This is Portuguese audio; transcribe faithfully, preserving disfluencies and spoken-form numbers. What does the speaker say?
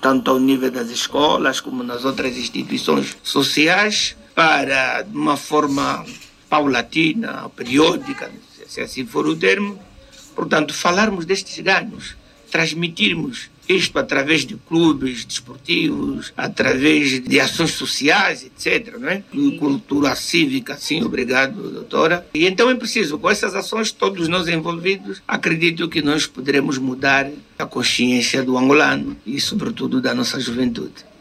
tanto ao nível das escolas como nas outras instituições sociais, para, de uma forma paulatina, periódica, se assim for o termo, portanto, falarmos destes ganhos, transmitirmos isto através de clubes desportivos, através de ações sociais, etcétera, não é? Cultura cívica, sim, obrigado, doutora. E então é preciso, com essas ações, todos nós envolvidos, acredito que nós poderemos mudar a consciência do angolano e, sobretudo, da nossa juventude.